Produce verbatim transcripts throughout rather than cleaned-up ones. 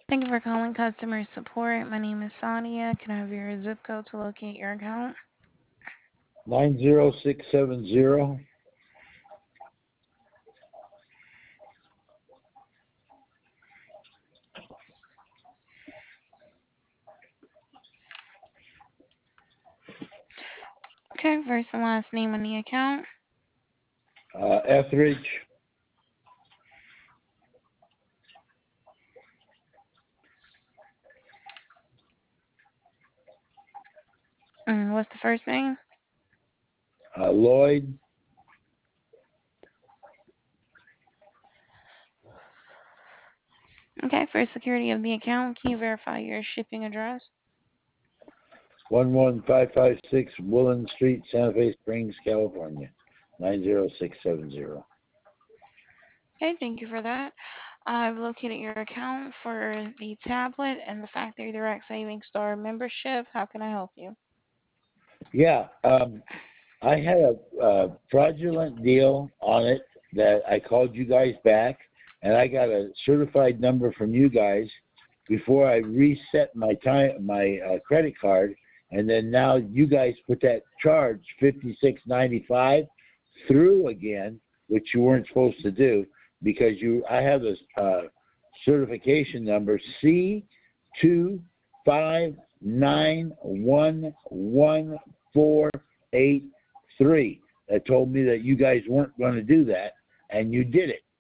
Thank you for calling customer support. My name is Sonia. Can I have your zip code to locate your account? nine zero six seven zero. Okay, first and last name on the account. Uh, Etheridge. Mm, what's the first name? Uh, Lloyd. Okay, for security of the account, can you verify your shipping address? one one five five six Woolen Street, Santa Fe Springs, California. nine zero six seven zero. Okay, thank you for that. I've located your account for the tablet and the Factory Direct Savings Star membership. How can I help you? Yeah, um, I had a, a fraudulent deal on it that I called you guys back, and I got a certified number from you guys before I reset my time my uh, credit card, and then now you guys put that charge fifty six ninety five through again, which you weren't supposed to do because you I have this uh, certification number C two five nine one one four eight three that told me that you guys weren't going to do that, and you did it.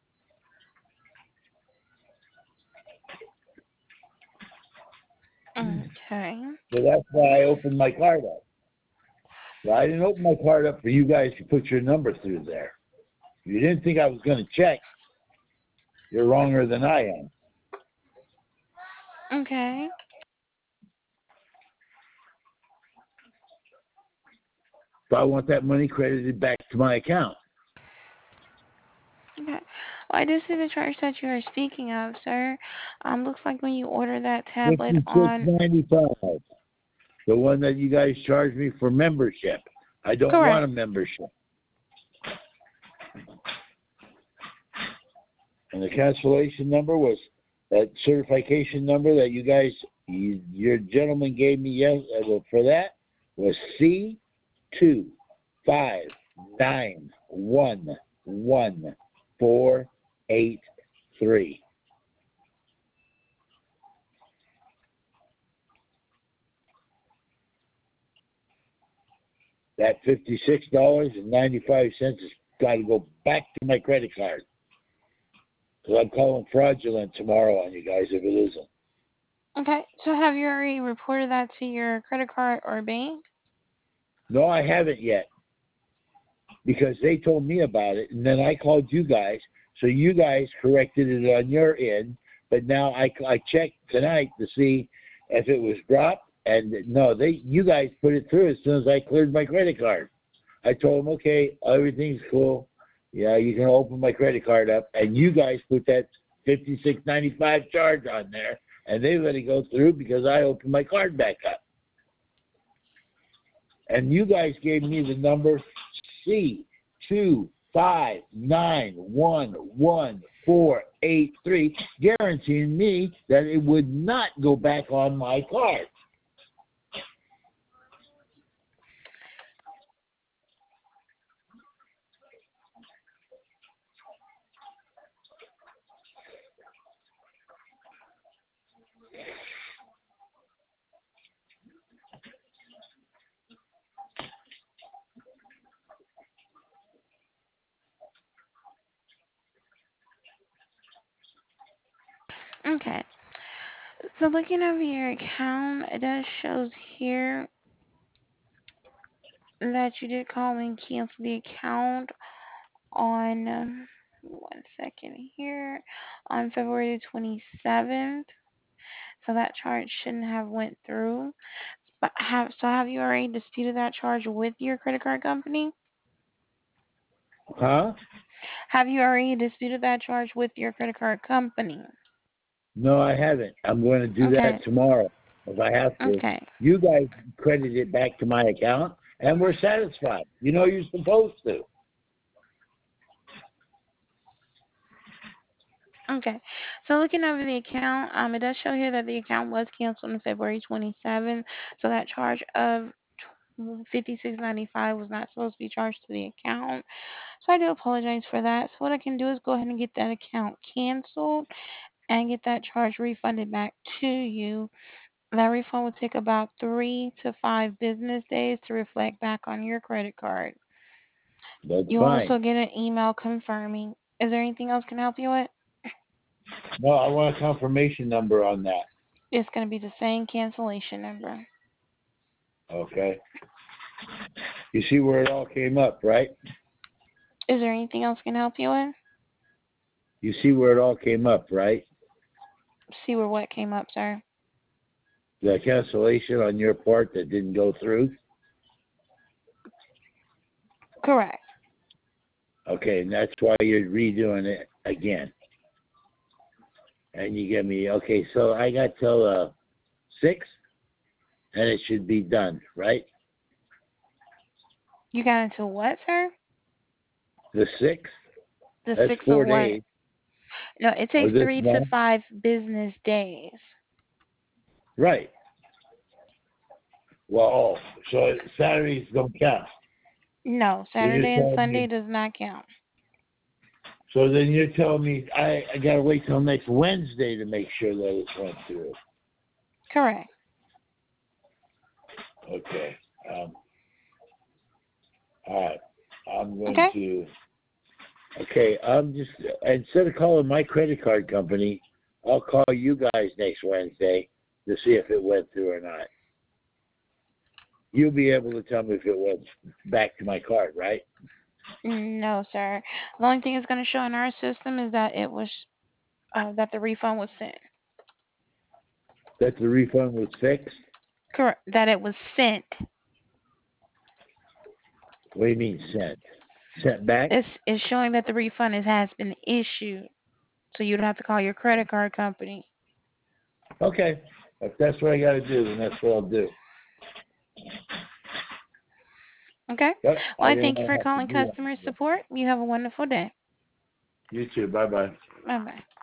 Okay. So that's why I opened my card up. So I didn't open my card up for you guys to put your number through there. If you didn't think I was going to check, you're wronger than I am. Okay. So I want that money credited back to my account. Okay. Well, I do see the charge that you are speaking of, sir. Um, looks like when you order that tablet fifty-six on. ninety-five. The one that you guys charged me for membership. I don't want Correct. a membership. And the cancellation number was that certification number that you guys, you, your gentleman gave me yes uh, for that was C two five nine one one four eight three. That fifty-six dollars and ninety-five cents has got to go back to my credit card. Because I'm calling fraudulent tomorrow on you guys if it isn't. Okay, so have you already reported that to your credit card or bank? No, I haven't yet. Because they told me about it, and then I called you guys, so you guys corrected it on your end. But now I, I checked tonight to see if it was dropped, and no, they you guys put it through as soon as I cleared my credit card. I told them, okay, everything's cool. Yeah, you can open my credit card up, and you guys put that fifty-six ninety-five charge on there, and they let it go through because I opened my card back up. And you guys gave me the number C two five nine one one four eight three, guaranteeing me that it would not go back on my card. Okay, so looking over your account, it does shows here that you did call and cancel the account on um, one second here on February the twenty-seventh. So that charge shouldn't have went through. But have so have you already disputed that charge with your credit card company? Huh? Have you already disputed that charge with your credit card company? No, I haven't. I'm going to do Okay. that tomorrow if I have to. Okay. You guys credit it back to my account, and we're satisfied. You know you're supposed to. Okay. So looking over the account, um, it does show here that the account was canceled on February twenty-seventh. So that charge of fifty-six ninety-five was not supposed to be charged to the account. So I do apologize for that. So what I can do is go ahead and get that account canceled and get that charge refunded back to you. That refund will take about three to five business days to reflect back on your credit card. That's You'll fine. also get an email confirming. Is there anything else I can help you with? No, I want a confirmation number on that. It's going to be the same cancellation number. Okay. You see where it all came up, right? Is there anything else I can help you with? You see where it all came up, right? See where what came up, sir. The cancellation on your part that didn't go through. Correct. Okay, and that's why you're redoing it again. And you give me, okay, so I got till uh, six, and it should be done, right? You got until what, sir? The sixth, The that's sixth of four what? days No, it of takes this three to month. five business days. Right. Well, oh, so Saturdays don't count. No, So you're Saturday and telling Sunday me, does not count. so then you're telling me I, I got to wait till next Wednesday to make sure that it went through. Correct. Okay. Um, all right. I'm going Okay. to. Okay. I'm just instead of calling my credit card company, I'll call you guys next Wednesday to see if it went through or not. You'll be able to tell me if it went back to my card, right? No, sir. The only thing it's going to show in our system is that it was uh, that the refund was sent. That the refund was fixed. Correct. That it was sent. What do you mean sent? Sent back? It's it's showing that the refund is, has been issued. So you'd have to call your credit card company. Okay. If that's what I got to do, then that's what I'll do. Okay. Yep. Well, I I didn't thank you want to for have to calling do customer that. support. You have a wonderful day. You too. Bye bye. Bye bye.